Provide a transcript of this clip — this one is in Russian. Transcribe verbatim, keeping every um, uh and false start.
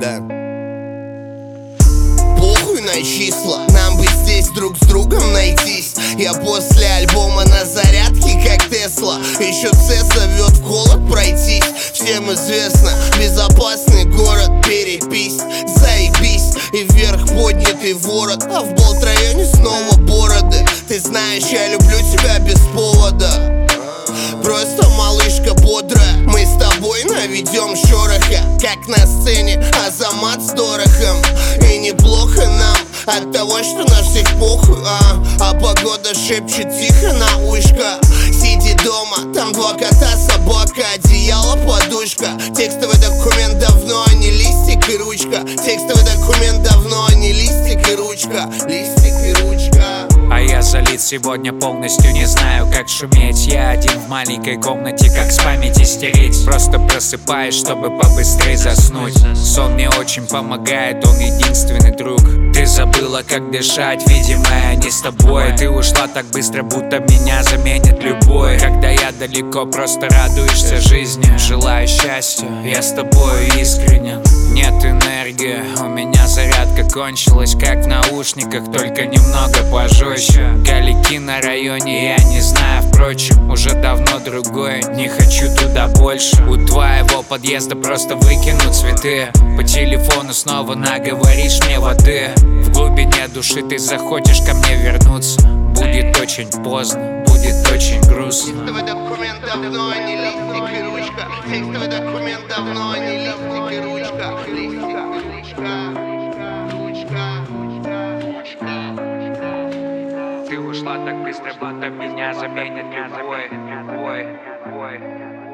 Да. Похуй на числа, нам бы здесь друг с другом найтись. Я после альбома на зарядке, как Тесла. Еще Ц зовет в холод пройтись. Всем известно, безопасный город, перепись. Заебись, и вверх поднятый ворот, а в Болт-районе снова бороды. Ты знаешь, я люблю тебя без повода. Просто малышка бодрая, мы с тобой наведем шороха, как на сцене Азамат с Дорохом. И неплохо нам от того, что на всех похуй, а, а погода шепчет тихо на ушко. Сиди дома, там два кота, собака, одеяло, подушка. Текстовый документ давно, а не листик и ручка. Текстовый документ давно, а не листик и ручка. Листик и ручка. А я залит сегодня полностью, не знаю, как шуметь. Я один в маленькой комнате, как с памяти стереть. Просто просыпаюсь, чтобы побыстрее заснуть. Сон мне очень помогает, он единственный друг. Ты забыла, как дышать, видимо, я не с тобой. Ты ушла так быстро, будто меня заменит любой. Когда я далеко, просто радуешься жизни. Желаю счастья, я с тобой искренен. Нет энергии, у меня зарядка кончилась, как в наушниках, только немного позже. Галики на районе, я не знаю, впрочем, уже давно другой, не хочу туда больше. У твоего подъезда просто выкину цветы. По телефону снова наговоришь мне воды. В глубине души ты захочешь ко мне вернуться. Будет очень поздно, будет очень грустно. Текстовый документ давно, а не листик и ручка. Текстовый документ давно, а не листик и ручка. Листик и ручка. Ты ушла так быстро, будто меня заменит любой, любой, любой.